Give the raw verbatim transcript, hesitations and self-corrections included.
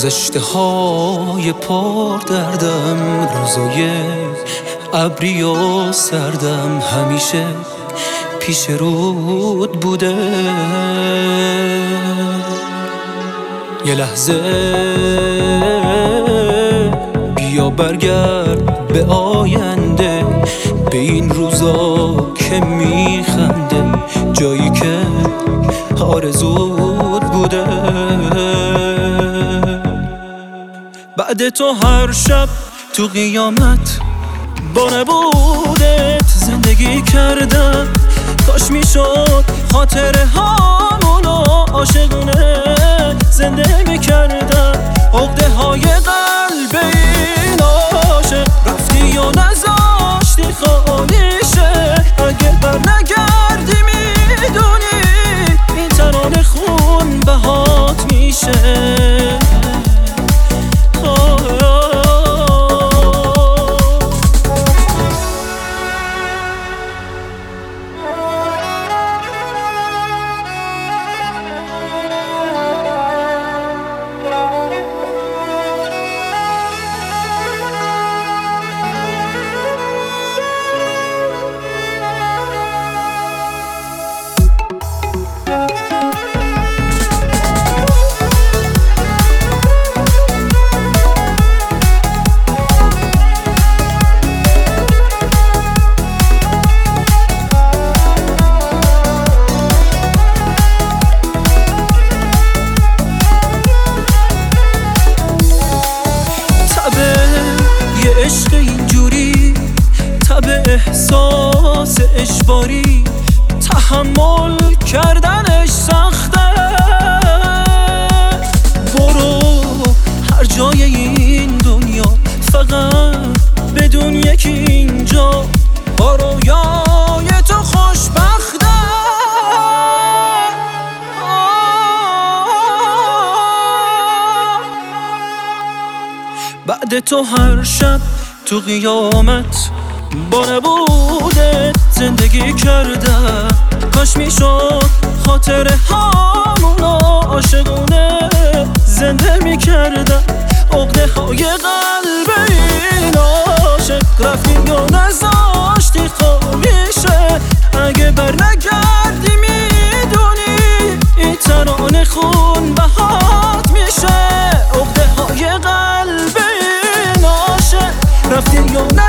گذشته های پر دردم، روزای ابری و سردم همیشه پیش رود بوده. یه لحظه بیا برگرد به آینده، به این روزا که میخنده، جایی که آرزود بوده. بعد تو هر شب تو قیامت با نبودت زندگی کردم، کاش میشد خاطره هامونو عاشقونه زنده میکردم. عقده های قلب این عاشق رفتی و نذاشتی خالیشه، اگه بر نگردی میدونی این ترانه خون بهات میشه. عشق اینجوری تب احساس اجباری، تحمل کردنش سخته. برو هر جای این دنیا، فقط بدون یکی اینجا با رویای تو خوشبخته. بعد تو هر شب تو قیامت با نبودت زندگی کردم، کاش میشد خاطره هامونو عاشقونه زنده میکردم. عقده های قلب این عاشق رفتی و نذاشتی خالیشه، اگه بر نگردی میدونی این ترانه خون بهات میشه. عقده های قلب این عاشق رفتی و